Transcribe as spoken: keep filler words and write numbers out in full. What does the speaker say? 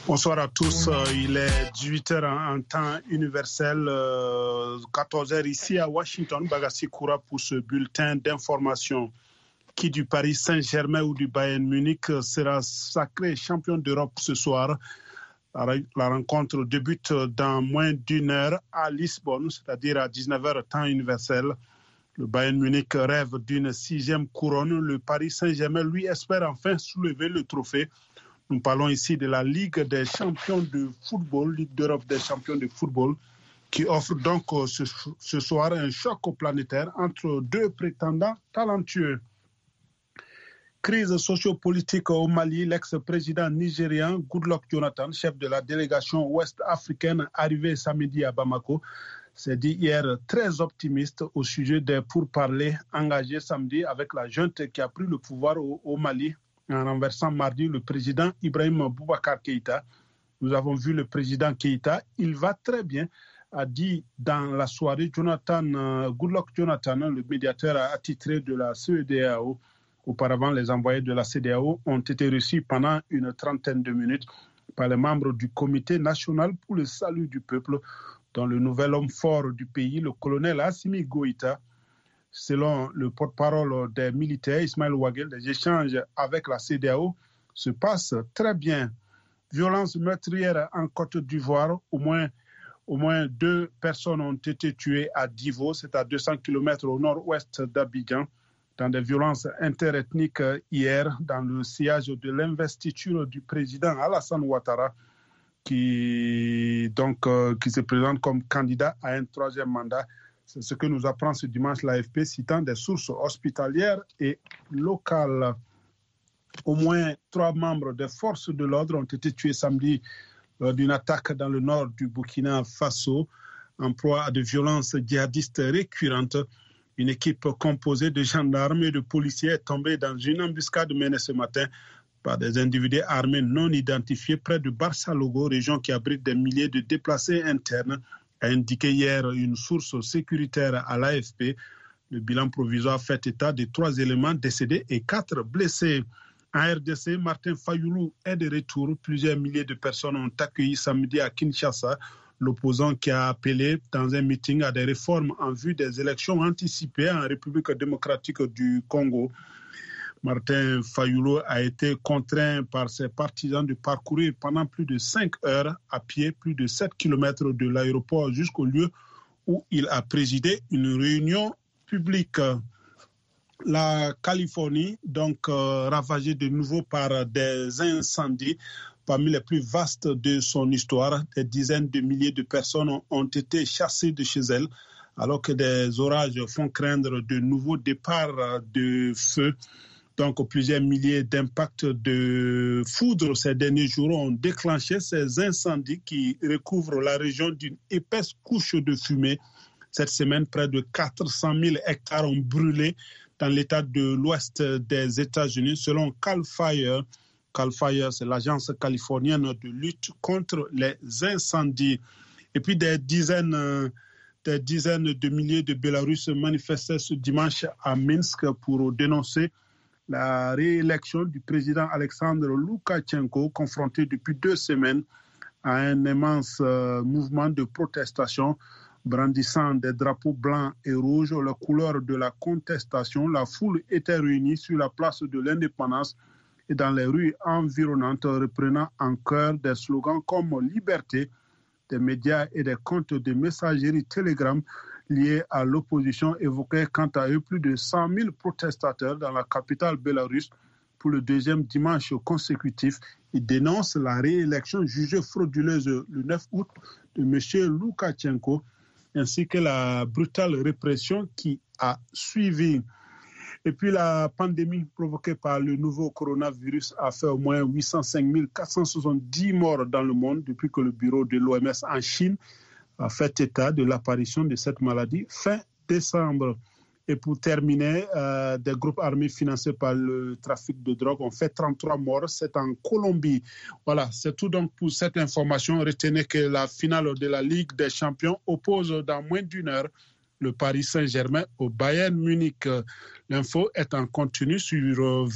Bonsoir à tous, il est dix-huit heures en temps universel, quatorze heures ici à Washington. Bagassi Koura pour ce bulletin d'information. Qui du Paris Saint-Germain ou du Bayern Munich sera sacré champion d'Europe ce soir? La rencontre débute dans moins d'une heure à Lisbonne, c'est-à-dire à dix-neuf heures temps universel. Le Bayern Munich rêve d'une sixième couronne. Le Paris Saint-Germain, lui, espère enfin soulever le trophée. Nous parlons ici de la Ligue des champions de football, Ligue d'Europe des champions de football, qui offre donc ce, ce soir un choc planétaire entre deux prétendants talentueux. Crise socio-politique au Mali, l'ex-président nigérian Goodluck Jonathan, chef de la délégation ouest-africaine arrivé samedi à Bamako, s'est dit hier très optimiste au sujet des pourparlers engagés samedi avec la junte qui a pris le pouvoir au, au Mali en renversant mardi le président Ibrahim Boubacar Keïta. Nous avons vu le président Keïta, il va très bien, a dit dans la soirée Jonathan, uh, Goodluck Jonathan, le médiateur attitré de la C E D A O. Auparavant, les envoyés de la C E D A O ont été reçus pendant une trentaine de minutes par les membres du Comité national pour le salut du peuple, dont le nouvel homme fort du pays, le colonel Assimi Goïta. Selon le porte-parole des militaires, Ismaël Ouagel, les échanges avec la C E D A O se passent très bien. Violence meurtrière en Côte d'Ivoire, au moins, au moins deux personnes ont été tuées à Divo, c'est à deux cents kilomètres au nord-ouest d'Abidjan, dans des violences interethniques hier, dans le sillage de l'investiture du président Alassane Ouattara, qui, donc, euh, qui se présente comme candidat à un troisième mandat. C'est ce que nous apprend ce dimanche l'A F P, citant des sources hospitalières et locales. Au moins trois membres des forces de l'ordre ont été tués samedi lors d'une attaque dans le nord du Burkina Faso, en proie à de violences djihadistes récurrentes. Une équipe composée de gendarmes et de policiers est tombée dans une embuscade menée ce matin par des individus armés non identifiés près de Barça-Logo, région qui abrite des milliers de déplacés internes, a indiqué hier une source sécuritaire à l'A F P. Le bilan provisoire fait état de trois éléments décédés et quatre blessés. En R D C, Martin Fayoulou est de retour. Plusieurs milliers de personnes ont accueilli samedi à Kinshasa l'opposant qui a appelé dans un meeting à des réformes en vue des élections anticipées en République démocratique du Congo. Martin Fayoulou a été contraint par ses partisans de parcourir pendant plus de cinq heures à pied, plus de sept kilomètres de l'aéroport jusqu'au lieu où il a présidé une réunion publique. La Californie, donc euh, ravagée de nouveau par des incendies, parmi les plus vastes de son histoire. Des dizaines de milliers de personnes ont, ont été chassées de chez elles, alors que des orages font craindre de nouveaux départs de feu. Donc, plusieurs milliers d'impacts de foudre ces derniers jours ont déclenché ces incendies qui recouvrent la région d'une épaisse couche de fumée. Cette semaine, près de quatre cent mille hectares ont brûlé dans l'état de l'ouest des États-Unis, selon Cal Fire. Cal Fire, c'est l'agence californienne de lutte contre les incendies. Et puis des dizaines, des dizaines de milliers de Bélarusses manifestaient ce dimanche à Minsk pour dénoncer la réélection du président Alexandre Loukachenko, confronté depuis deux semaines à un immense euh, mouvement de protestation brandissant des drapeaux blancs et rouges, la couleur de la contestation. La foule était réunie sur la place de l'Indépendance et dans les rues environnantes, reprenant en chœur des slogans comme « Liberté ». Des médias et des comptes de messagerie Telegram liés à l'opposition évoquaient quant à eux plus de cent mille protestateurs dans la capitale bélarusse pour le deuxième dimanche consécutif. Ils dénoncent la réélection jugée frauduleuse le neuf août de M. Loukachenko ainsi que la brutale répression qui a suivi. Et puis la pandémie provoquée par le nouveau coronavirus a fait au moins huit cent cinq mille quatre cent soixante-dix morts dans le monde depuis que le bureau de l'O M S en Chine a fait état de l'apparition de cette maladie fin décembre. Et pour terminer, euh, des groupes armés financés par le trafic de drogue ont fait trente-trois morts. C'est en Colombie. Voilà, c'est tout donc pour cette information. Retenez que la finale de la Ligue des Champions oppose dans moins d'une heure le Paris Saint-Germain au Bayern Munich. L'info est en continu sur